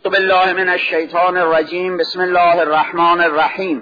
بالله من الشیطان الرجیم. بسم الله الرحمن الرحیم.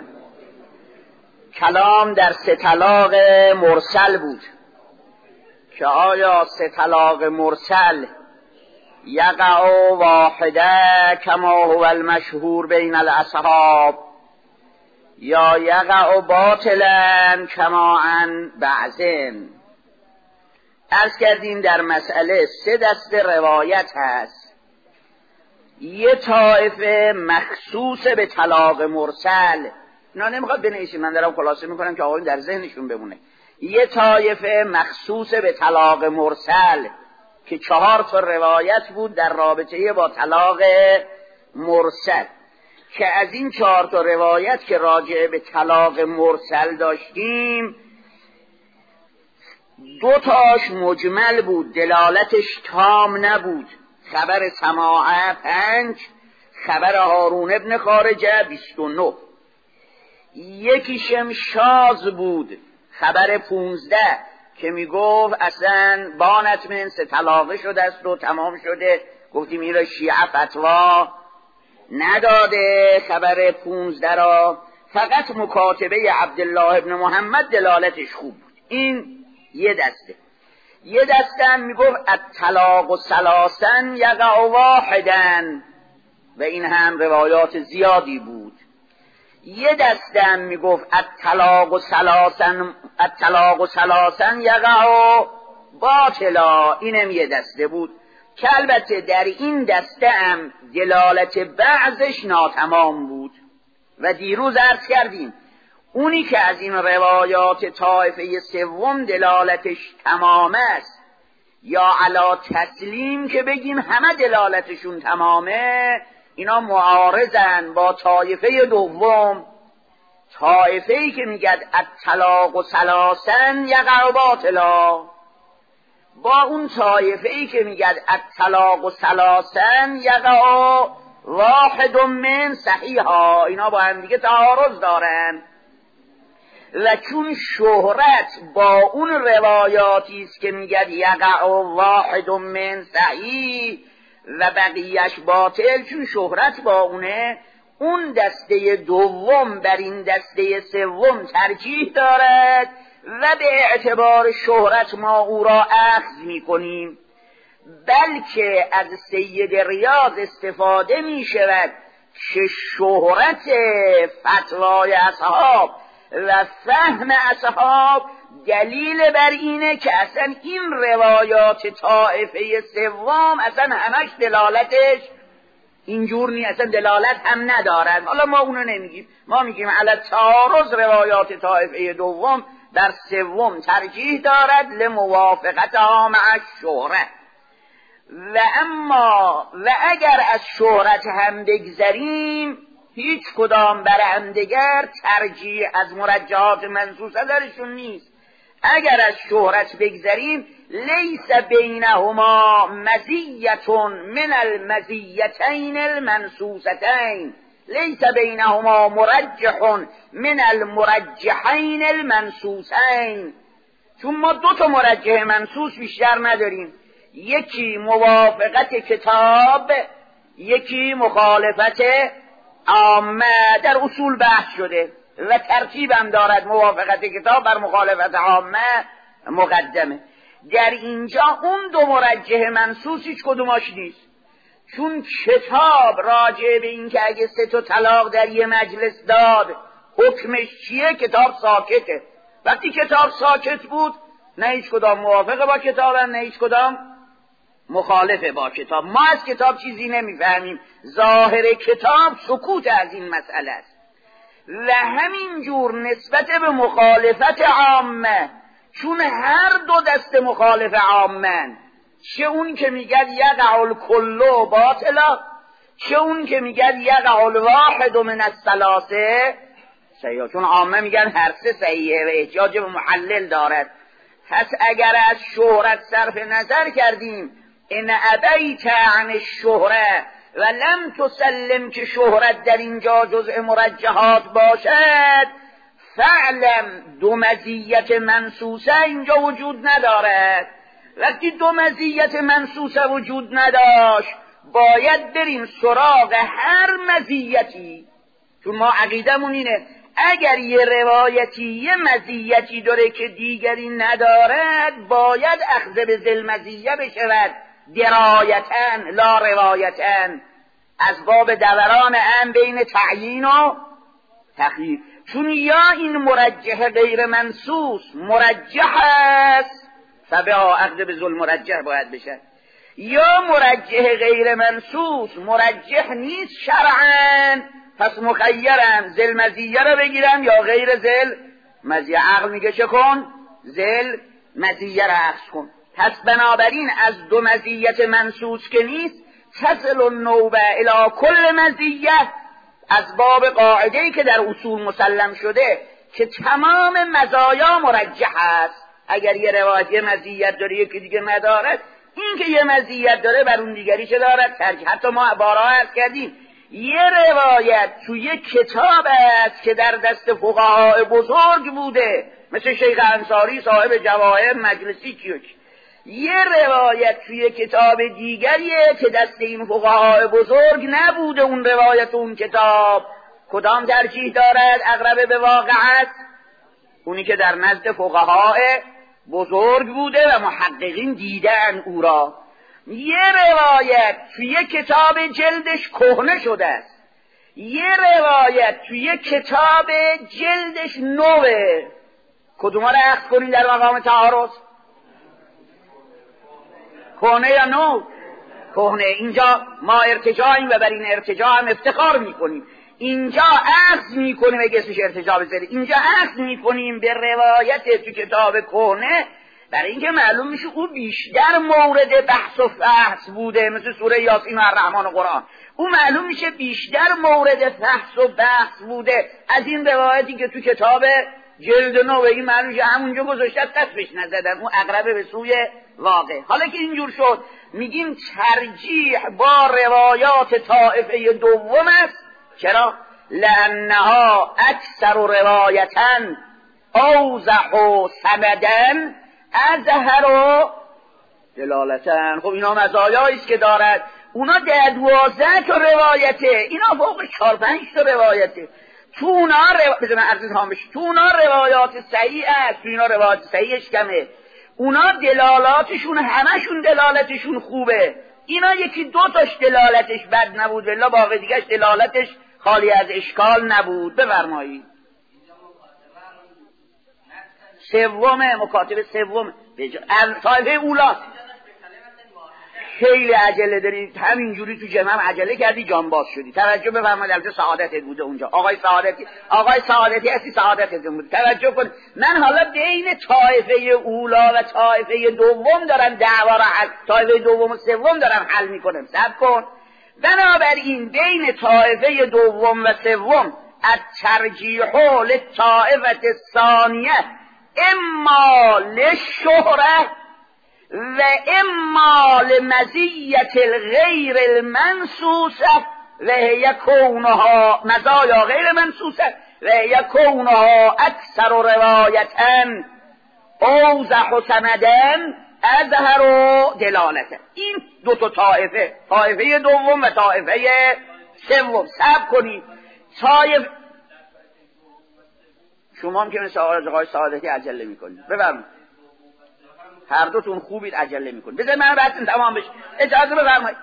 کلام در سه طلاق مرسل بود که آیا سه طلاق مرسل یقع واحده کما هو المشهور بین الاصحاب یا یقع باطلا کما عن بعضن. عرض کردیم در مسئله سه دسته روایت هست. یه طایفه مخصوص به طلاق مرسل، اینا نمیخواد بنویسیم، من دارم خلاصه میکنم که آقایون در ذهنشون بمونه. یه طایفه مخصوص به طلاق مرسل که 4 تا روایت بود در رابطه با طلاق مرسل، که از این 4 تا روایت که راجع به طلاق مرسل داشتیم 2 تاش مجمل بود، دلالتش تام نبود. خبر سماعه 5، خبر هارون ابن خارجه 29. یکیشم شاذ بود، خبر 15 که میگفت اصلا بانت من سه طلاقه شده است و تمام شده. گفتیم این را شیعه فتوا نداده خبر 15 را، فقط مکاتبه عبدالله ابن محمد دلالتش خوب بود. این یه دسته. یه دسته هم میگفت الطلاق ثلاثا یقع واحدا و این هم روایات زیادی بود. یه دسته هم میگفت الطلاق ثلاثا یقع باطلا، اینم یه دسته بود که البته در این دسته هم دلالت بعضش ناتمام بود. و دیروز عرض کردیم اونی که از این روایات طایفه سوم دلالتش تمام است یا علا تسلیم که بگیم همه دلالتشون تمامه، اینا معارضن با طایفه دوم، طایفه‌ای که میگد الطلاق ثلاثا یقع باطلا، با اون طایفه‌ای که میگد الطلاق ثلاثا یقع واحد من صحیحا. اینا با هم دیگه تعارض دارن و چون شهرت با اون روایاتی است که میگد یقع واحد من صحیح و بقیهش باطل، چون شهرت با اونه، اون دسته دوم بر این دسته سوم ترجیح دارد و به اعتبار شهرت ما او را اخذ میکنیم. بلکه از سید ریاض استفاده میشود که شهرت فتوای اصحاب و فهم اصحاب دلیل بر اینه که اصلا این روایات طائفه سوم اصلا همش دلالتش اینجور نیست، اصلا دلالت هم ندارن. حالا ما اونو نمیگیم، ما میگیم علی تعارض روایات طائفه دوم در سوم ترجیح دارد لموافقتها مع الشهرت. و اگر از شهرت هم بگذریم هیچ کدام بر هم دیگر ترجیح از مرجحات منصوصه درشون نیست. اگر از شهرت بگذریم لیس بینهما مزیت من المزیتین المنصوصتین، لیس بینهما مرجح من المرجحین المنصوصین، چون ما 2 تا مرجح منصوص بیشتر نداریم، یکی موافقت کتاب، یکی مخالفت عامه. در اصول بحث شده و ترتیب هم دارد، موافقت کتاب بر مخالفت عامه مقدمه. در اینجا اون 2 مرجح منصوص هیچ کدوماش نیست، چون کتاب راجع به این که اگه 3 تا طلاق در یه مجلس داد حکمش چیه، کتاب ساکته. وقتی کتاب ساکت بود نه هیچ کدام موافق با کتابن نه هیچ کدام مخالف با کتاب. ما از کتاب چیزی نمیفهمیم، ظاهر کتاب سکوت از این مسئله است. و همین جور نسبت به مخالفت عامه، چون هر 2 دسته مخالف عامن، چه اون که میگد یقع الکل باطلا، چه اون که میگد یقع الواحد من الثلاثه صحیح، چون عامه میگن هر 3 صحیحه و احتیاج به محلل دارد. پس اگر از شهرت صرف نظر کردیم ان ابیت عن الشهره و لم تسلم که شهرت در اینجا جزء مرجحات باشد، فعلم 2 مزیت منصوصه اینجا وجود ندارد. وقتی 2 مزیت منصوصه وجود نداشت باید بریم سراغ هر مزیتی، چون ما عقیدمون اینه اگر یه روایتی یه مزیتی داره که دیگری ندارد باید اخذ به ذل مزیه بشود، درایتن لا روایتن، از باب دوران هم بین تعیین و تخییر. چون یا این مرجح غیر منصوص مرجح است فبه اخذ به ذل مرجح باید بشه، یا مرجح غیر منصوص مرجح نیست شرعاً پس مخیرم ذل مزیه رو بگیرم یا غیر ذل مزیه. عقل میگه چه کن؟ ذل مزیه رو اخذ کن. پس بنابراین از دو مزیت منصوص که نیست تصل النوبه الی کل مزیه، از باب قاعده‌ای که در اصول مسلم شده که تمام مزایا مرجح است. اگر یه روایت یه مزیت داره یکی دیگه ندارد، این که یه مزیت داره بر اون دیگری چه دارد؟ ترجیح. حتی ما بارها عرض کردیم یه روایت توی کتاب است که در دست فقهای بزرگ بوده مثل شیخ انصاری صاحب جواهر مجلسی کیوک، یه روایت توی کتاب دیگریه که دست این فقهای بزرگ نبوده، اون روایت اون کتاب کدام ترجیح دارد؟ اقرب به واقعت اونی که در نزد فقهای بزرگ بوده و محققین دیدن او را. یه روایت توی کتاب جلدش کهنه شده است، یه روایت توی کتاب جلدش نوه، کدوم را اخذ کنیم در مقام تعارض؟ کهنه یا نو؟ کهنه. اینجا ما ارتجاعیم و بر این ارتجاع هم افتخار میکنیم. اینجا اخذ میکنیم، اگه اسمش ارتجاع بذاریم، اینجا اخذ میکنیم به روایت تو کتاب کهنه، برای اینکه معلوم میشه او بیشتر مورد بحث و فحص بوده، مثل سوره یاسین و الرحمن و قرآن، او معلوم میشه بیشتر مورد فحص و بحث بوده از این روایتی که تو کتاب جلد نو. این معلوم میشه همونجا گذاشته دستش نزدن، اون اقربه به سوی واقع. حالا که اینجور شد میگیم ترجیح با روایات طائفه دوم است. چرا؟ لانها اکثر روایتا اوضح و سمدن اظهر و دلالتن. خب اینا مزایایی است که دارد، اونا 12 تا روایته، اینا فوق 4-5 تا روایته. تو اونا روایات صحیح است، تو اینا روایات صحیحش کمه. اونا دلالاتشون همشون دلالتشون خوبه، اینا یکی 2 تاش دلالتش بد نبود ولی باقی دیگهش دلالتش خالی از اشکال نبود. بفرمایید. مکاتبه سوم طایفه اولاست. خیلی عجله دارید، همینجوری تو جمع عجله کردی جان باز شدی. توجه بفرمایید، البته سعادت بوده اونجا، آقای سعادتی هستی، سعادت بوده. توجه کن، من حالا بین طایفه اولا و طایفه دوم دارم دعوا را حل، طایفه دوم و سوم دارم حل میکنم. صبر کن. بنابراین بین طایفه دوم و سوم الترجیح للطائفه الثانیه اما للشهره و اما لمزیت الغیر المنصوصه و هی کونها مزایا غیر منصوصه و هی کونها اکثر روایتا اوضح و سندن اظهر و دلالته. این 2 تا طایفه دوم و طایفه سوم. صبر کنید. شما هم که مثل آقای سعادتی عجله میکنید. بفرمایید. هر دوتون خوبید عجله میکنید. بذار من بحثم تمام بشه. اجازه بفرمایید.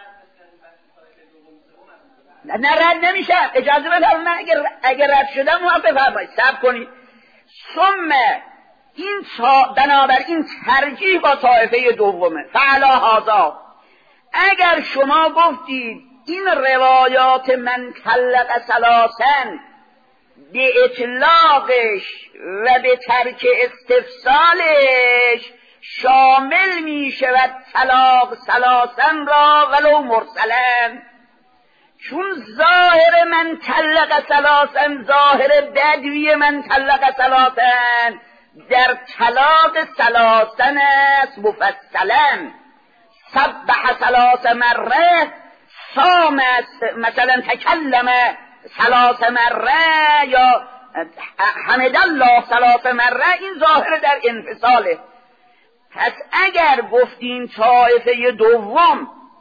نه رد نمیشم. اجازه بفرمایید. اگر رد شدم ما بفرمایید. صبر کنید. ثم این بنابراین ترجیح با طایفه دومه. فعلا هذا، اگر شما گفتید این روایات من طلق ثلاثا به اطلاقش و به ترک استفصالش شامل می شود طلاق ثلاثا را ولو مرسلا، چون ظاهر من طلق ثلاثا ظاهر بدوی من طلق ثلاثا در طلاق ثلاثا است مفصلا. سبح ثلاث مره، صام مثلا تکلم ثلاث مره یا حمد الله ثلاث مره، این ظاهر در انفصاله. پس اگر گفتیم طایفه دوم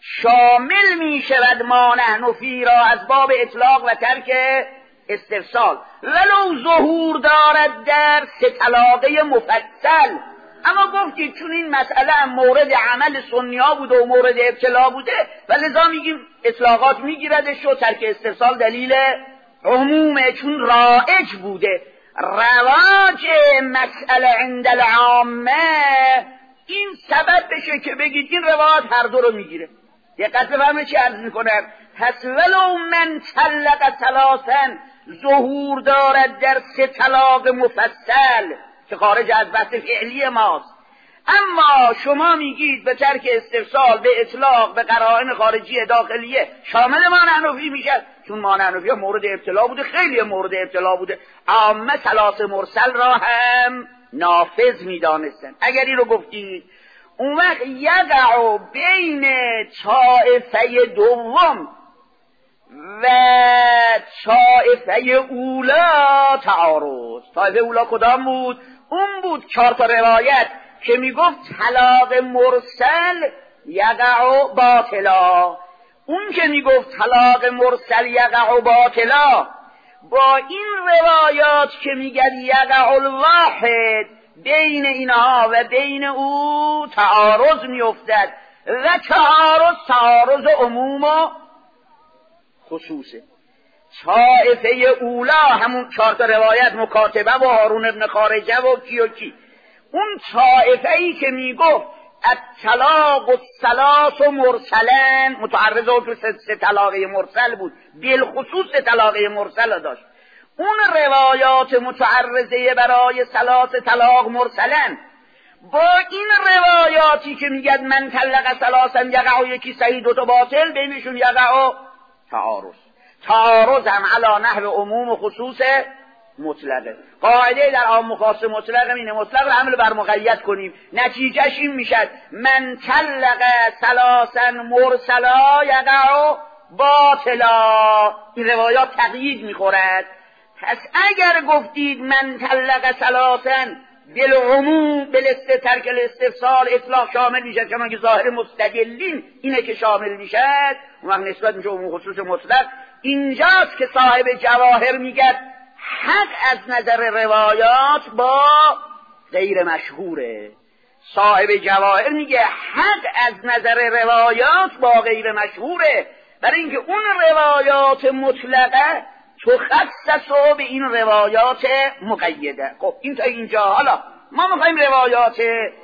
شامل می شود ما نحن فی را از باب اطلاق و ترک استفصال، ولو ظهور دارد در سه طلاقه مفصل. اما گفتید چون این مسئله هم مورد عمل سنیا بوده و مورد ابتلا بوده و لذا میگیم اطلاقات میگیردش و ترک استفصال دلیل عمومه، چون رایج بوده. رواج مسئله عند العامه این سبب بشه که بگید این روایت هر دو رو میگیره. دقت بفرمایید چی عرض میکنم. پس ولو من طلق ثلاثا ظهور دارد در سه طلاق مفصل که خارج از بحث فعلی ماست، اما شما میگید به ترک استفصال، به اطلاق، به قرائن خارجی داخلیه شامل مانعنفی میشه، چون مانعنفی مورد ابتلا بوده، خیلی مورد ابتلا بوده، عامه ثلاث مرسل را هم نافذ میدانستن. اگر این رو گفتید اون وقت یقع بین طائفه دوم و طائفه اولا تعارض. طائفه اولا کدام بود؟ اون بود 4 تا روایت که میگفت طلاق مرسل یقع باطلا، اون که میگفت طلاق مرسل یقع باطلا، با این روایات که میگد یقع الواحد، بین اینها و بین او تعارض میافتد و تعارض عموم و خصوصه. طائفه اولا همون 4 تا روایت مکاتبه و هارون ابن خارجه و کی، اون طائفه ای که میگفت الطلاق الثلاث مرسلن، متعرض او سه طلاقه مرسل بود، بالخصوص طلاقه مرسل داشت. اون روایات متعرضه برای ثلاث طلاق مرسلن با این روایاتی که میگد من طلق ثلاثا یقع یکی صحیح 2 تا باطل، بینشون یقع تعارض هم علی نحو عموم و خصوص مطلقه. قاعده در عام و خاص مطلق اینه، مطلق رو حمل بر مقید کنیم، نتیجهش این میشد من طلق ثلاثا مرسلا یقع باطلا. این روایات تقیید میخورد. پس اگر گفتید من طلق ثلاثا بالعموم ترک الاستفصال اطلاق شامل میشد، چون که ظاهر مستدلین اینه که شامل میشد، اون وقت نسبت میشه عموم خصوص مطلق. اینجاست که صاحب جواهر میگه حق از نظر روایات با غیر مشهوره. صاحب جواهر میگه حق از نظر روایات با غیر مشهوره، برای اینکه اون روایات مطلقه تخصص به این روایات مقیده. خب این تا اینجا. حالا ما میخوایم روایات،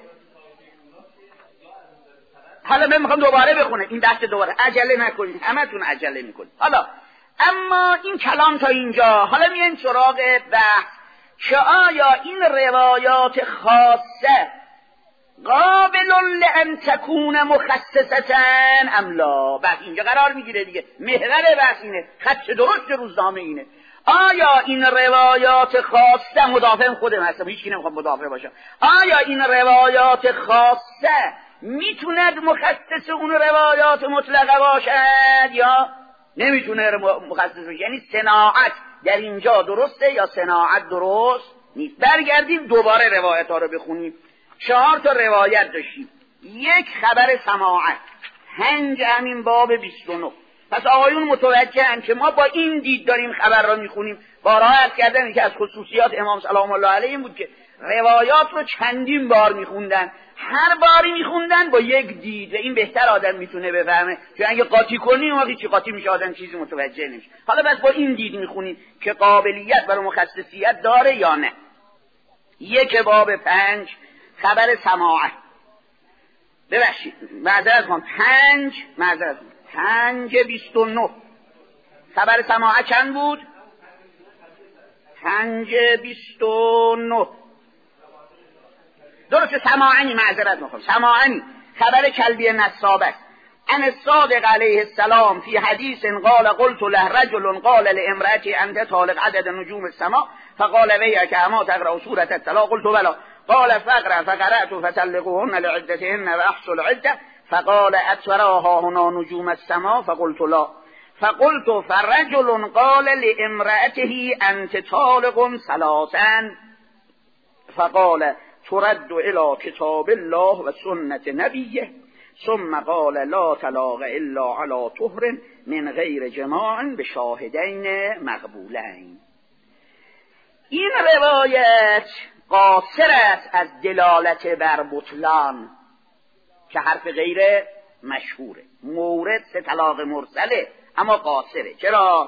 حالا من میخوام دوباره بخونم این دست، دوباره عجله نکنید، همتون عجله میکنید. حالا اما این کلام تا اینجا. حالا میایم سراغ بحث که آیا این روایات خاصه قابل لان تکون مخصصه ام لا؟ بحث اینجا قرار میگیره دیگه، محور بحث اینه، خط درست روزنامه اینه. آیا این روایات خاصه، مدافع خودم هستم، هیچ کی نمیخوام مدافع باشم، آیا این روایات خاصه میتوند مخصص اون روایات مطلقه باشد یا نمیتونه مخصص بشه؟ یعنی صناعت در اینجا درسته یا صناعت درست نیست؟ برگردیم دوباره روایت ها رو بخونیم. 4 تا روایت داشتیم. یک خبر سماعت، هنج همین باب 29. پس آقایون متوجهن که ما با این دید داریم خبر را میخونیم. بارها عرض کردم که از خصوصیات امام سلام الله علیه بود که روایات رو چندین بار میخوندن، هر باری میخوندن با یک دید و این بهتر آدم میتونه بفهمه، چون اگه قاطی کنی اون چی قاطی میشه آدم چیزی متوجه نمیشه. حالا بس با این دید میخونیم که قابلیت برای مخصصیت داره یا نه. یک باب 5 خبر سماعت، ببخشید معذرت میخوام 5:29 خبر سماعت چند بود؟ 5:29 درست. سماعنی، معذرت میخوام، سماعنی خبر کلبی نصاب است. ان الصادق علیه السلام فی حدیث قال قلت له رجل قال لامرأتی انت طالق عدد نجوم السماء فقال ویک اما تقرأ سورة الطلاق قلت بلا قال فاقرأ فقرأت فطلقوهن لعدتهن واحصوا العدة فقال اتراها هنا نجوم السماء فقلت لا فقلت فرجل قال لامرأته انت طالق ثلاثا فقال ترد الى کتاب الله و سنت نبیه ثم قال لا طلاق الا علی طهر من غیر جماع بشاهدین مقبولین. این روایت قاصر است از دلالت بر بطلان که حرف غیر مشهوره. مورد سه طلاق مرسله اما قاصره. چرا؟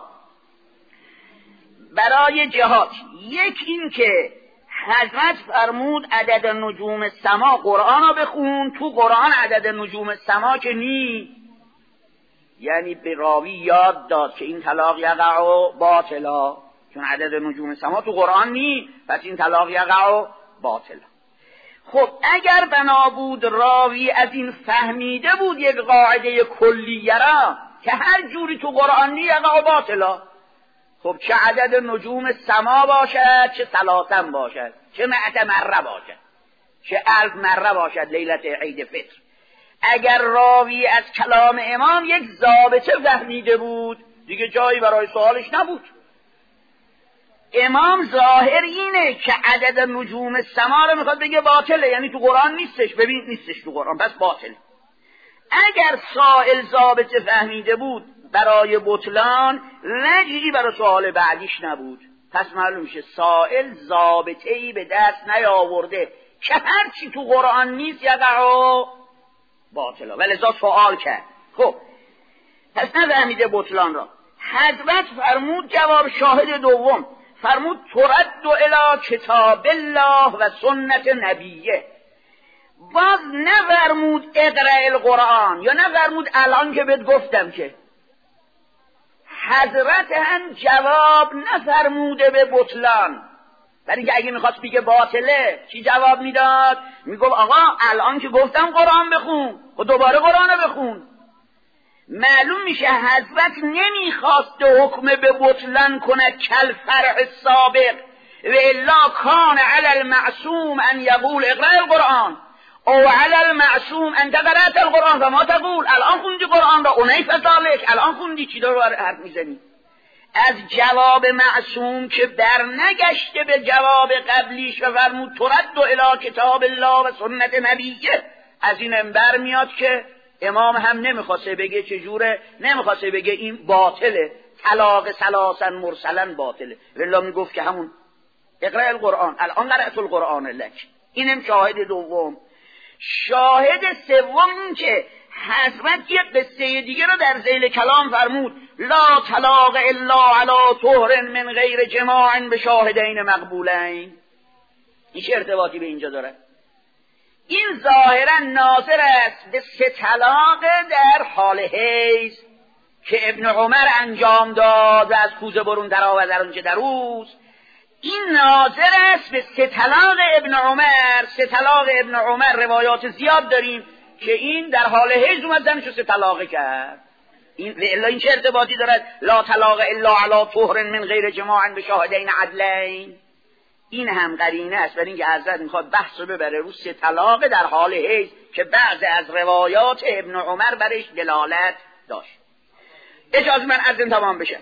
برای جهات. یک این که حضرت فرمود عدد نجوم سما قرآن رو بخون، تو قرآن عدد نجوم سما که نی، یعنی به راوی یاد داد که این طلاق یقع باطلا، چون عدد نجوم سما تو قرآن نی، پس این طلاق یقع باطلا. خب اگر بنا بود راوی از این فهمیده بود یک قاعده کلیه را که هر جوری تو قرآن نی یقع باطلا، خب چه عدد نجوم سما باشد، چه ثلاثا باشد، چه 100 مره باشد، چه 1000 مره باشد لیلت عید فطر، اگر راوی از کلام امام یک ضابطه فهمیده بود دیگه جایی برای سوالش نبود. امام ظاهر اینه که عدد نجوم سما رو میخواد بگه باطله، یعنی تو قرآن نیستش. ببین نیستش تو قرآن، پس باطل. اگر سائل ضابطه فهمیده بود برای بطلان، رجعی برای سوال بعدیش نبود. پس معلوم میشه سائل ضابطه‌ای به دست نیاورده که هرچی تو قرآن نیست یقع باطلا، ولذا سوال کرد. خب پس نفهمیده بطلان را. حضرت فرمود جواب شاهد دوم، فرمود ترد الی کتاب الله و سنت نبیه. باز نفرمود اقرأ القرآن یا نفرمود الان که بهت گفتم، که حضرت هم جواب نفرموده به بطلان. برای اینکه اگه میخواست بگه باطله چی جواب میداد؟ میگفت آقا الان که گفتم قرآن بخون، و دوباره قرآن بخون. معلوم میشه حضرت نمیخواست حکم به بطلان کند کل فرع سابق و الا کان علی المعصوم ان یقول اقرأ القرآن او علی المعصوم ان تقرأت القرآن فما تقول. الان خوندی قرآن را اونیف ذالک، الان خوندی چی داره حرف میزنی؟ از جواب معصوم که برنگشته به جواب قبلیش و فرمود ترد الی کتاب الله و سنت نبیه، از این انبر میاد که امام هم نمیخواسته بگه چجوره، نمیخواسته بگه این باطله، طلاق ثلاثا مرسلا باطله، والله میگفت که همون اقرأ القرآن الان قرأت القرآن لک. اینم شاهد دوم. شاهد سوم این که حضرت یک قصه دیگه رو در ذیل کلام فرمود لا طلاق الا علی طهر من غیر جماع بشاهدین مقبولین. این چه ارتباطی به اینجا داره؟ این ظاهرا ناظر است به 3 طلاق در حال حیض که ابن عمر انجام داد و از کوزه برون در آورد در اونجا در اوست. این ناظر است به 3 طلاق ابن عمر. 3 طلاق ابن عمر روایات زیاد داریم که این در حال حیض اومد زنشو 3 طلاق کرد. این چه ارتباطی دارد؟ لا طلاق الا علی طهر من غیر جماع بشاهدین عدلین. این هم قرینه است برای اینکه حضرت میخواد بحث رو ببره رو 3 طلاق در حال حیض که بعضی از روایات ابن عمر برش دلالت داشت. اجازه من از این تمام بشه.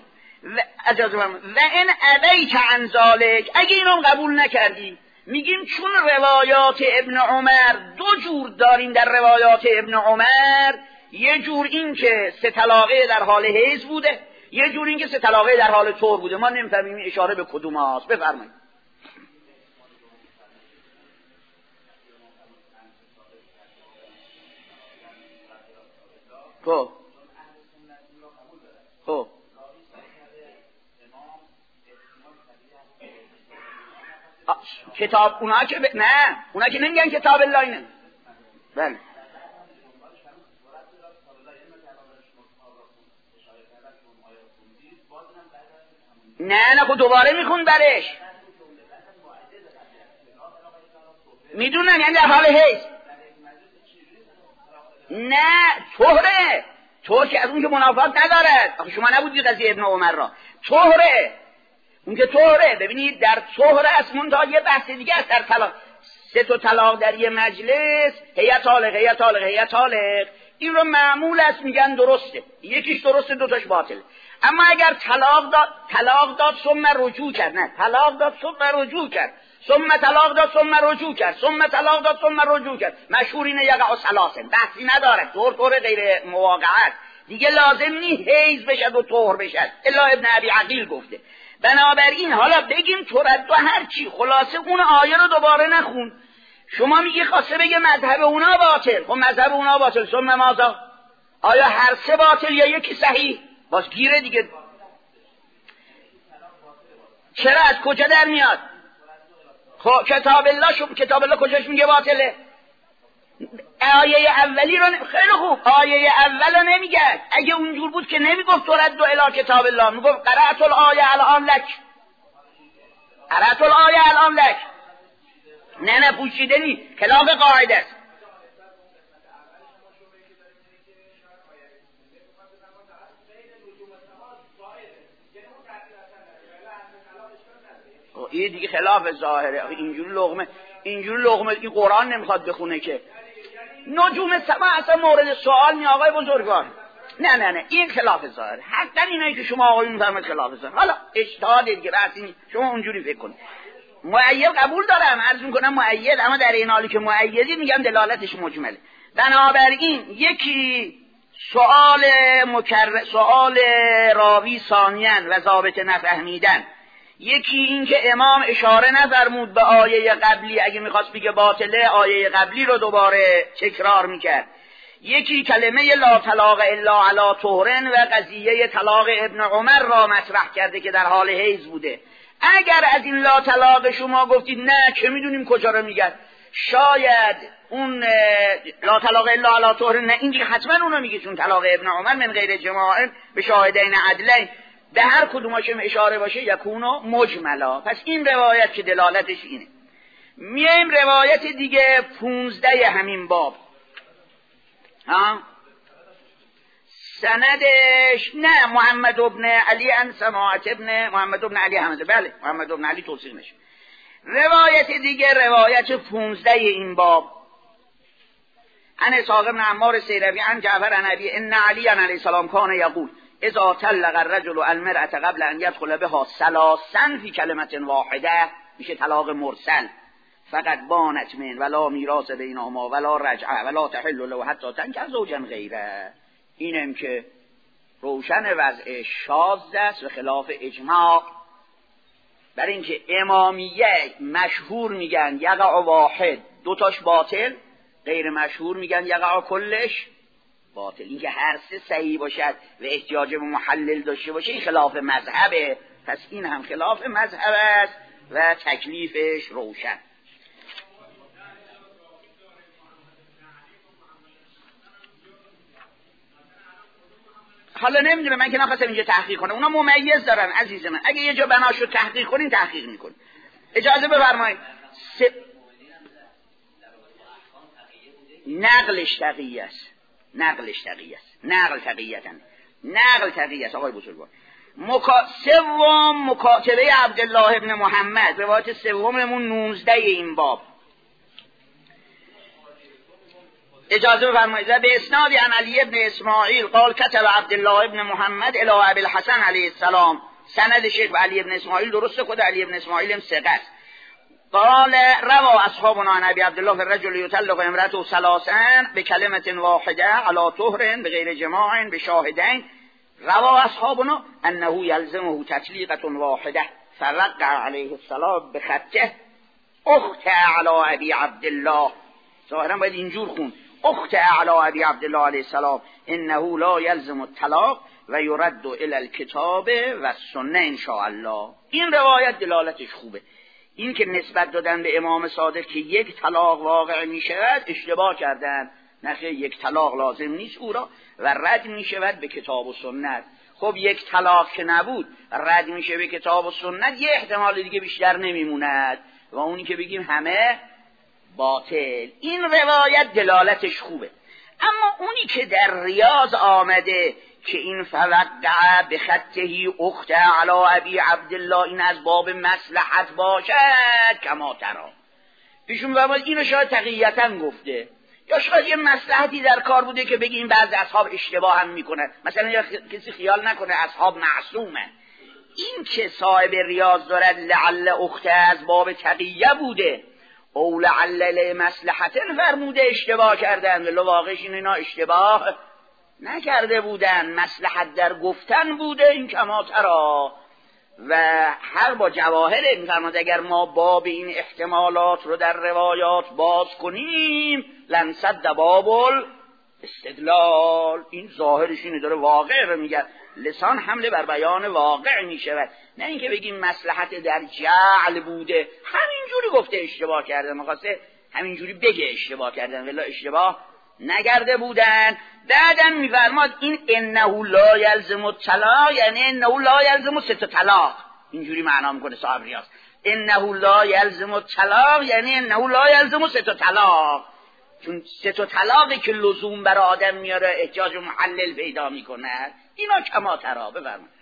و این ابیت عن ذالک، اگه اینو قبول نکردی، میگیم چون روایات ابن عمر 2 جور داریم در روایات ابن عمر، یه جور این که 3 طلاقه در حال حیض بوده، یه جور این که 3 طلاقه در حال طهر بوده. ما نمیفهمیم اشاره به کدوم هاست. بفرمایید. خب کتاب اونا که نه اونا که نمیگن کتاب الله اینه. بله نه خود دوباره میخون برش میدونن یعنی در حال حیض. نه طهره، طهر که از اون که منافات ندارد. آخه شما نبودی قضیه ابن عمر را. طهره اون که طهره. ببینید در طهر است منتها یه بحث دیگه است. در طلاق 3 طلاق در یه مجلس، هی طالق این رو معمول است میگن درسته، یکیش درسته 2 تاش باطله. اما اگر طلاق داد ثم رجوع کرد، نه طلاق داد ثم رجوع کرد، ثم طلاق داد ثم رجوع کرد، ثم طلاق داد ثم رجوع کرد. مشهور اینه یقع ثلاثن، بحثی نداره، طور غیر مواقعت دیگه لازم نی حیض بشد و طهر بشد، الا ابن ابی عقیل گفته. بنابراین حالا بگیم ترد و هر چی، خلاصه اون آیه رو دوباره نخون. شما میگی خواسته بگه مذهب اونا باطل، خب مذهب اونا باطل، ثم ماذا؟ آیا هر سه باطل یا یکی صحیح؟ باز گیره دیگه. چرا از کجا در میاد؟ خب کتاب الله کجاش میگه باطله؟ آیه اولی رو خیلی خوب، آیه اول رو نمیگه. اگه اونجور بود که نمیگفت ترد الی کتاب الله، میگفت قرأت الآیه الان لک، قرأت الآیه الان لک. نه پوشیده نی، خلاف قاعده است. این دیگه خلاف ظاهره. اینجوری لقمه این قرآن نمیخواد بخونه که نجوم سما اصلا مورد سوال نی آقای بزرگوار. نه این خلاف ظاهره. حتی اینایی که شما آقایون میفرمایید خلاف ظاهره. حالا اجتهاد دیگه بحثی شما اونجوری فکر کنید. مؤید قبول دارم، عرض میکنم مؤید، اما در این حالی که مؤیدی میگم دلالتش مجمله. بنابراین یکی سوال راوی ثانیاً و ضابط نفهمیدن، یکی این که امام اشاره نفرمود به آیه قبلی، اگه میخواست بگه باطله آیه قبلی رو دوباره تکرار میکرد. یکی کلمه لا طلاق الا علی طهر و قضیه طلاق ابن عمر را مطرح کرده که در حال حیض بوده. اگر از این لا طلاق شما گفتید نه که میدونیم کجا رو میگن، شاید اون لا طلاق الا علی طهر، نه این دیگه حتما اونو میگه، چون طلاق ابن عمر من غیر جماع به شاهدین عدلین، به هر کدوماشم اشاره باشه یکونو مجملا. پس این روایت که دلالتش اینه. میایم روایت دیگه 15 همین باب. سندش نه محمد ابن علی ان سماعت ابن محمد ابن علی حمزه، بله محمد ابن علی توصیح نشه. روایت دیگه روایت 15 این باب. عن اسحاق بن عمار سیروی عن جعفر عن ابی ان علی علیه السلام کان یقول اذا طلق الرجل المرأة قبل ان يدخل بها ثلاثا في كلمة واحده، میشه طلاق مرسل. فقط بانت من ولا میراث بینهما ولا رجعه ولا تحل له حتی تنکح زوجا غیره. اینم که روشن وضع شاذ است و خلاف اجماع. برای اینکه امامیه مشهور میگن یقع واحد، دوتاش باطل، غیر مشهور میگن یقع کلش باطل. این که هر سه صحیح باشد و احتیاج به محلل داشته باشه این خلاف مذهبه. پس این هم خلاف مذهب است و تکلیفش روشن. حالا نمیدونم، من که نخواستم اینجا تحقیق کنم، اونا ممیز دارن عزیز من. اگه یه جا بناشو تحقیق کنین تحقیق میکنین. اجازه بفرمایید. نقلش تقیه است. نقل تقیه است آقای بزرگوار. سوم مکاتبه عبدالله ابن محمد، روایت سوممون 19 این باب. اجازه بفرمایید. و به اسناد عن علی ابن اسماعیل قال كتب عبدالله ابن محمد الى ابي الحسن علیه السلام. سند شیخ علی ابن اسماعیل درسته، خود علی ابن اسماعیل هم ثقه است. قال روى اصحابنا عن ابي عبد الله الرجل يطلق امرأته ثلاثا بكلمة واحدة على طهر بغير جماع بشاهدين. روى اصحابنا انه يلزمه تطليقة واحدة فوقع عليه السلام بخطه اخت على ابي عبد الله. ظاهرا باید اینجور خون اخت على ابي عبد الله علیه السلام انه لا يلزم الطلاق و يرد الى الكتاب و السنه ان شاء الله. این روایت دلالتش خوبه. این که نسبت دادن به امام صادق که یک طلاق واقع می شود اشتباه کردن. نخیر، یک طلاق لازم نیست او را و رد می شود به کتاب و سنت. خب یک طلاق که نبود رد می شود به کتاب و سنت، یه احتمال دیگه بیشتر نمیموند و اونی که بگیم همه باطل. این روایت دلالتش خوبه. اما اونی که در ریاض آمده که این فوقع به خطهی اخت علی ابی عبدالله، این از باب مصلحت باشد کما ترا. ایشون فرمود اینو شاید تقییتا گفته، یا شاید یه مصلحتی در کار بوده که بگیم بعضی اصحاب اشتباه هم میکنن، مثلا یا کسی خیال نکنه اصحاب معصومه. این که صاحب ریاض دارد لعل اخته از باب تقیه بوده او لعل مصلحت فرموده اشتباه کردن، ولی واقعش اینا اشتباه نکرده بودن، مصلحت در گفتن بوده. این کما ترا و هر با جواهر میفرماد اگر ما باب این احتمالات رو در روایات باز کنیم لنصد باب استدلال. این ظاهرش اینه، داره واقع رو میگه، لسان حمله بر بیان واقع میشود، نه اینکه بگیم مصلحت در جعل بوده همینجوری گفته اشتباه کردن، میخواسته همینجوری بگه اشتباه کردن ولی اشتباه نگرده بودن. بعدم میفرماد این انه لا یلزم الطلاق، یعنی انه لا یلزم ست طلاق، اینجوری معنا میکنه صاحب ریاض. انه لا یلزم الطلاق یعنی انه لا یلزم ست طلاق، چون ست طلاقی که لزوم بر آدم میاره احتیاج محلل پیدا میکنه. اینا کما ترا. بفرمایید.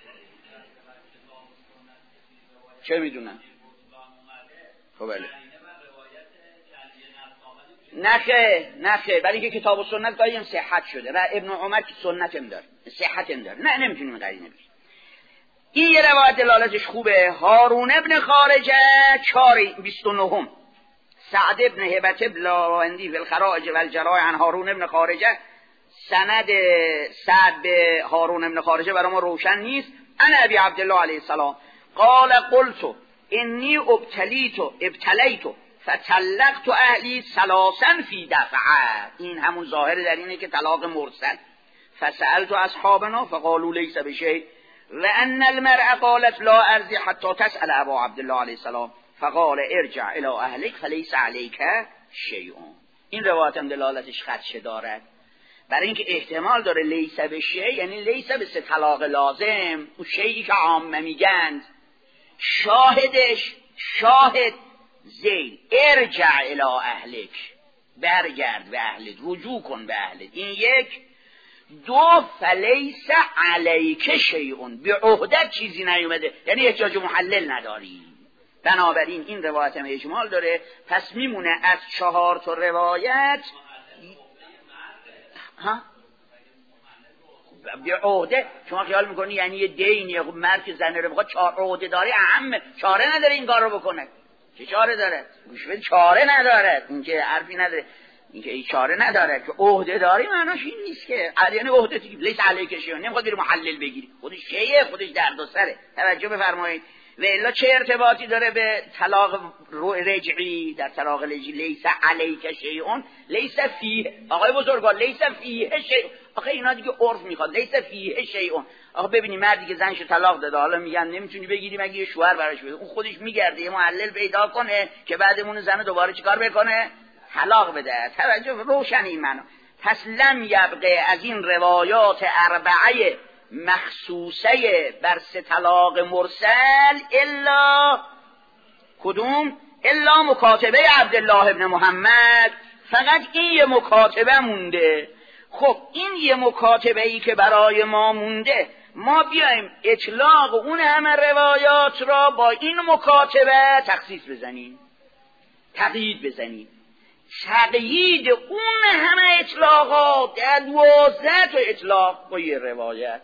چه میدونم؟ خب بله. نخه برای که کتاب و سنت گاهی صحت شده و ابن عمر که سنت هم داره صحت هم داره، نه نمیتونیم قرینه بگیم. این یه روایت دلالتش خوبه. هارون ابن خارجه 429 سعد ابن هبت بلاوندی فی الخرائج و الجرائع عن هارون ابن خارجه. سند سعد به هارون ابن خارجه برای ما روشن نیست. انا ابی عبدالله علیه السلام قال قلت انی ابتلیت فطلقت اهلی ثلاثا فی دفعه. این همون ظاهر در اینه که طلاق مرسل. فسألت اصحابنا فقالوا لیس بشیء و ان المرأة قالت لا ارضی حتی تسأل ابا عبدالله علیه السلام فقال ارجع الى اهلک فلیس علیک شیء. این روایت هم دلالتش خدشه دارد برای اینکه احتمال داره لیس بشیء یعنی لیس به سه طلاق لازم، اون شیئی که عامه میگند. شاهد زید ارجع الى اهلک، برگرد به اهلت، رجوع کن به اهلت. این یک. دو فلیس علیک شیء، به عهدت چیزی نیومده یعنی احتیاج محلل نداری. بنابراین این روایت هم اجمال داره. پس میمونه از 4 تا روایت به عهده. شما خیال میکنی یعنی یه دینی مرد زنه رو بخواد 4 عهده داری اهم چاره نداره این کار رو بکنه؟ چه چاره داره؟ گوش بده، چاره نداره. این که حرفی نداره، این که چاره نداره که عهده داری معناش این نیست که یعنی عهده دیگه لیس علیک شیء، نمیخواد بری محلل بگیری، خودش شیء، خودش درد و سره. توجه بفرمایید. و الا چه ارتباطی داره به طلاق رجعی؟ در طلاق رجعی لیس علیک شیء لیس فیه. آقای بزرگوار لیس فیه شیء، آخه اینا دیگه عرف میخواد. لیس فیه شیء. آخه ببینی مردی که زنشو طلاق داده حالا میگن نمیتونی بگیری مگه یه شوهر براش بده، اون خودش میگرده یه محلل پیدا کنه که بعدمون زن دوباره چیکار بکنه؟ طلاق بده. توجه روشن این منو. پس لم یبقه از این روایات اربعه مخصوصه بر سه طلاق مرسل الا کدوم؟ الا مکاتبه عبدالله ابن محمد. فقط این یه مکاتبه مونده. خب این یه مکاتبه ای که برای ما مونده، ما بیایم اطلاق اون همه روایات را با این مکاتبه تخصیص بزنیم، تقیید بزنیم. تقیید اون همه اطلاقات در 12 تا اطلاق با یه روایت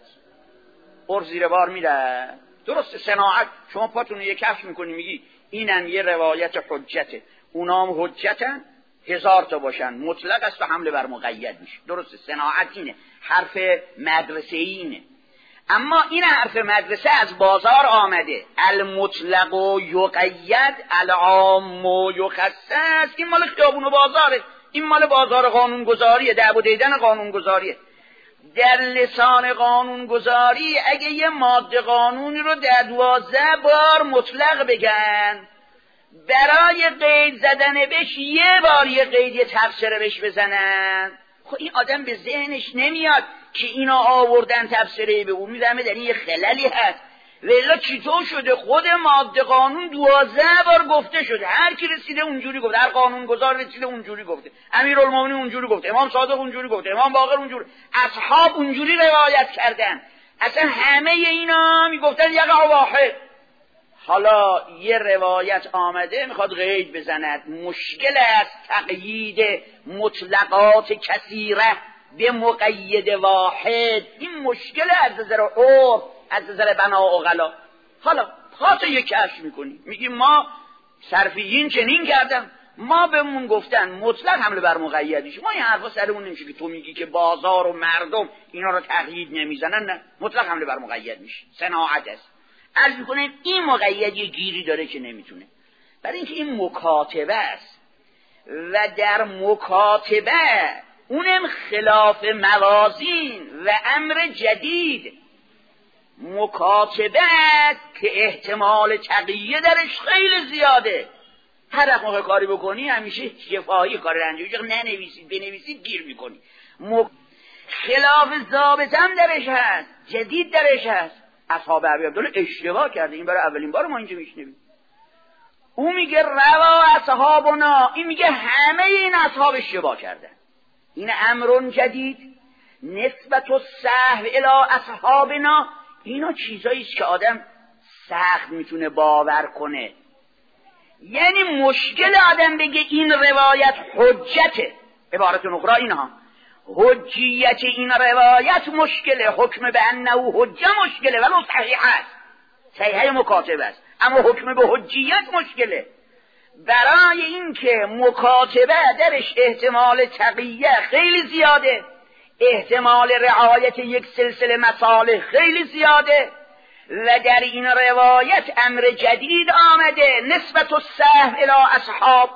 اور زیر بار میره. درست صناعت شما پاتون یه کفش میکنی میگی اینم یه روایت حجته، اونام حجتن 1000 تا باشن مطلق است و حمله بر مقید میشه. درست صناعت اینه، حرف مدرسه اینه. اما این حرف مدرسه از بازار آمده. المطلق و یقید العام و یخصص. این مال خیابون و بازاره، این مال بازار قانونگذاریه، دعو دیدن قانونگذاریه. در لسان قانونگذاری اگه یه ماده قانونی رو در 12 بار مطلق بگن، برای قید زدن بهش یه بار یه قید یه تفسیر بهش بزنن، خب این آدم به ذهنش نمیاد که اینا آوردن تفسیره به اون، میفهمه در این یه خللی هست. ولی چطور شده خود ماده قانون 12 بار گفته شده، هر کی رسیده اونجوری گفته، هر قانونگذار رسیده اونجوری گفته، امیرالمومنین اونجوری گفته، امام صادق اونجوری گفته، امام باقر اونجوری، اصحاب اونجوری روایت کردن. اصلا همه اینا میگفتن یقع واحد. حالا یه روایت آمده میخواد قید بزند. مشکل است تقیید مطلقات کثیره به مقید واحد. این مشکل از نظر عرف، از نظر بنا و غلا. حالا خاطر یک کشف میکنی، میگی ما صرفیین چنین کردم، ما بهمون گفتن مطلق حمله بر مقیدیش، ما این حرفا سرمون نمیشه که تو میگی که بازار و مردم اینا رو تقیید نمیزنن، نه مطلق حمله بر مقید میشه، صناعت است. عرض میکنه این مقید یه گیری داره که نمیتونه، برای اینکه این مکاتبه است و در مکاتبه اونم خلاف موازین و امر جدید مکاتبه است که احتمال تقیه درش خیلی زیاده. هر وقت موقع کاری بکنی همیشه شفاهی کار انجام ننویسید بنویسید گیر میکنی. خلاف ضابط هم درش هست، جدید درش هست. اصحاب ابی عبدالله اشتباه کرده، این برای اولین بار ما اینجا میشنویم. اون میگه روا اصحابنا، این میگه همه این اصحاب اشتباه کردن. این امرون جدید نسبت و سهو الی اصحابنا، اینا چیزایی است که آدم سخت میتونه باور کنه. یعنی مشکل آدم بگه این روایت حجته، عبارت اخرى اینها حجیت این روایت مشکله، حکم به انه حجه مشکله ولو صحیح است، صحیح مکاتب است، اما حکم به حجیت مشکله. برای اینکه مکاتبه درش احتمال تقیه خیلی زیاده، احتمال رعایت یک سلسله مصالح خیلی زیاده و در این روایت امر جدید آمده، نسبت السهو الی اصحاب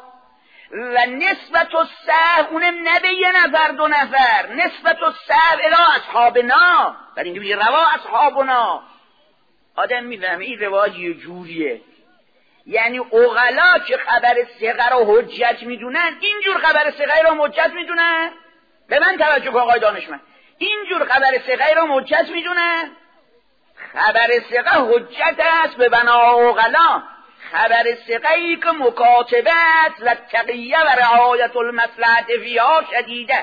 و نسبت السهو اونم نه به یه نفر دو نفر، نسبت السهو الی اصحابنا، برای اینکه روا اصحابنا. آدم میفهمه این روایت یه جوریه، یعنی عقلا که خبر ثقه رو حجت میدونن اینجور خبر ثقه رو حجت میدونن. به من توجه کن آقای دانشمند، اینجور خبر ثقه رو حجت میدونن. خبر ثقه حجت است به بنا عقلا، خبر ثقه ای که مکاتبت و تقیه و رعایت المصلحت فیها شدیده،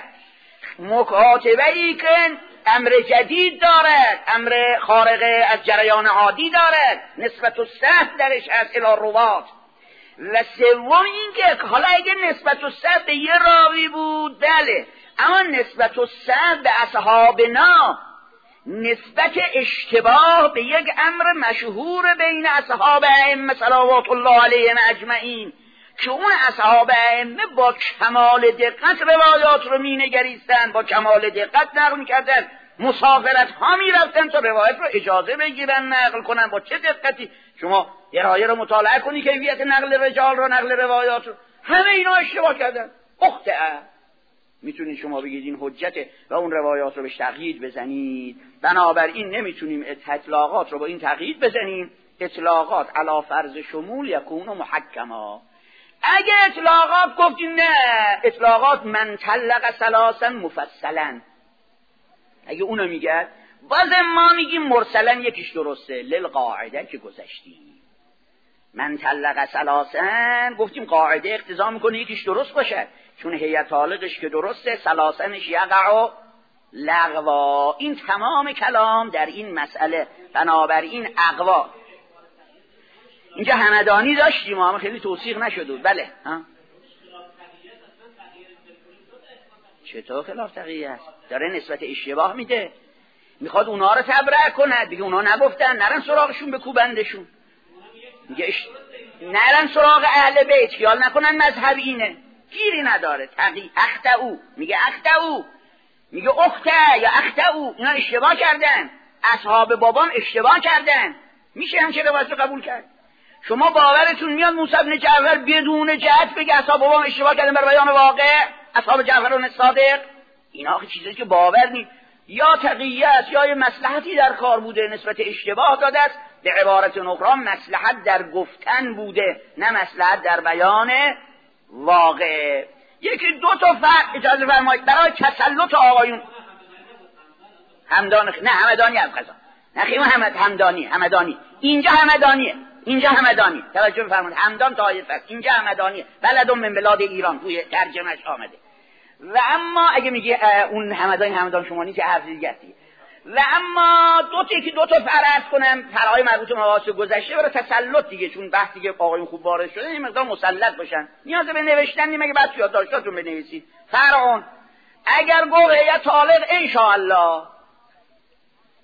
مکاتبه ای که امر جدید دارد، امر خارق از جریان عادی دارد، نسبت و سهو درش از الی روات. و سوم این که حالا اگه نسبت و سهو به یه راوی بود بله، اما نسبت و سهو به اصحابنا نسبت اشتباه به یک امر مشهور بین اصحاب ائمه صلوات الله علیهم اجمعین که اون اصحاب ائمه با کمال دقت روایات رو مینگریستن، با کمال دقت نقل میکردن، مسافرت ها میرفتن تا روایت رو اجازه بگیرن نقل کنن. با چه دقتی شما درایه رو مطالعه کنی، کیفیت نقل رجال رو، نقل روایات رو، همه اینا اشتباه کردن. اخته میتونید شما بگید این حجته و اون روایات رو به تقیید بزنید. بنابراین نمیتونیم اطلاقات رو با این تقیید بزنیم. اطلاقات علی فرض شمول یکون محکما. اگه اطلاقات گفتیم نه، اطلاقات من طلق ثلاثا مفصلا، اگه اونو میگه بازم ما میگیم مرسلا یکیش درسته، للقاعده که گذشتیم. من طلق ثلاثا گفتیم قاعده اقتضا میکنه یکیش درست باشه، چون هیئت طالقش که درسته ثلاثنش یقع لغوا. این تمام کلام در این مسئله. بنابراین اقوا اینجا همدانی داشتیم اما خیلی توثیق نشد. بله ها؟ چطور خلاف تقیه است؟ داره نسبت اشتباه میده، میخواد اونا رو تبرئه کنه، دیگه اونا نگفتن نرن سراغشون بکوبندشون، میگه نرن سراغ اهل بیت خیال نکنن مذهب اینه، گیری نداره. تقی اختعو میگه اختعو، میگه اخته یا اختعو، اینا اشتباه کردن، اصحاب بابام اشتباه کردن. میشه همچه روایت قبول کرد؟ شما باورتون میاد موسی بن جعفر بدون جهت بگه اصحاب بابام اشتباه کردن بر بیان واقع، اصحاب جعفر صادق؟ اینا آخه چیزایی که باور نیست. یا تقیه است یا یه مصلحتی در کار بوده نسبت اشتباه داده است. به عبارت اخرى مصلحت در گفتن بوده نه مصلحت در بیان واقع. یکی دو تا فرق اجازه فرمایید برای تسلط آقایون همدان، نه همدانی از قضا، نه خیلی همدانی اینجا همدانیه، اینجا همدانی، توجه بفرمایید، همدان طایفه است، اینجا همدانیه، بلدون من بلاد ایران توی ترجمهش آمده. و اما اگه میگه اون همدان شما نیست، حرف دیگه است. و اما دو تا فرض کنم فرای مربوط به مباحث گذشته برای تسلط دیگه، چون وقتی که آقایون خوب وارد شده این مقدار مسلط باشن، نیاز به نوشتن نیست، مگه بعد یادداشتاتون بنویسید. فرعون اگر گفت یا طالق ان شاء الله،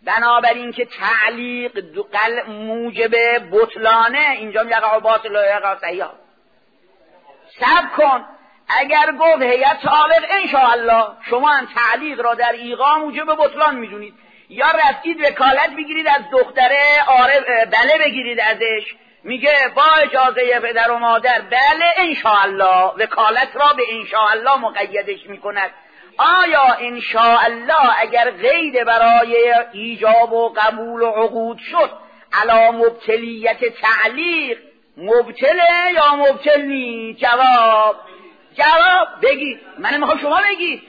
بنابراین که تعلیق موجب بطلانه، اینجا یقع باطل و یقع صحیح. صبر کن، اگر گفت هیئت طالق انشاءالله، شما هم تعلیق را در ایقاع موجب بطلان میدونید، یا رفتید وکالت بگیرید از دختره، بله بگیرید ازش، میگه با اجازه پدر و مادر بله انشاءالله، وکالت را به انشاءالله مقیدش میکند. آیا انشاءالله اگر قید برای ایجاب و قبول و عقود شد علی مبتلیت تعلیق مبتله یا مبتل نیست؟ جواب بگید، من میخوام شما بگید.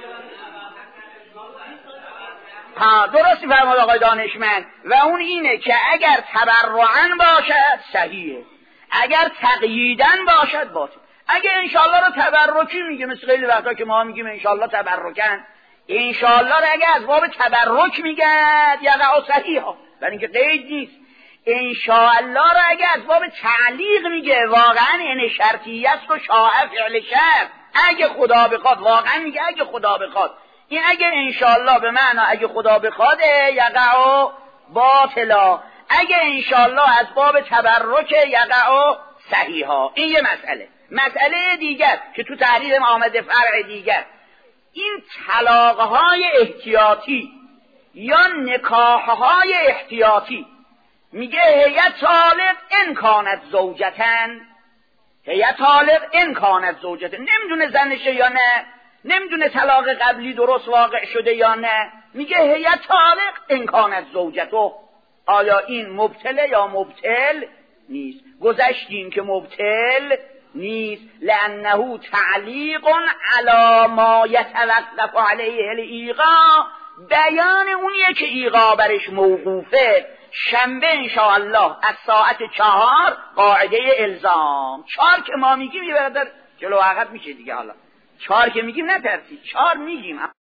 درستی فرمود آقای دانشمند، و اون اینه که اگر تبرعاً باشد صحیحه، اگر تقییداً باشد باطل. اگه انشالله رو تبرکی میگه، مثل خیلی وقتا که ما میگیم انشالله تبرکن، انشالله رو اگه از باب تبرک میگن یقع صحیحا، برای اینکه قید نیست. انشالله رو اگه از باب تعلیق میگه، واقعا این شرطیه است و شاء فعل شرط، اگه خدا بخواد، واقعا میگه اگه خدا بخواد. این اگه انشالله به معنی اگه خدا بخواد یقع باطلا، اگه انشالله از باب تبرک یقع صحیحا. این یه مسئله دیگر که تو تحریر آمده، فرع دیگر، این طلاقهای احتیاطی یا نکاحهای احتیاطی، میگه هیئت طالق ان کانت زوجتن، هیئت طالق ان کانت زوجتن، نمیدونه زنشه یا نه، نمیدونه طلاق قبلی درست واقع شده یا نه، میگه هیئت طالق ان کانت زوجتو. آیا این مبتله یا مبتل نیست؟ گذشتیم که مبتل نیست، لانه تعلیق علی ما یتوقف علیه الایقاع، بیان اونیه که ایقاع برش موقوفه. شنبه انشاءالله از ساعت 4 قاعده الزام. 4 که ما میگیم یه برادر جلو عقب میشه دیگه، حالا 4 که میگیم نترسید، 4 میگیم.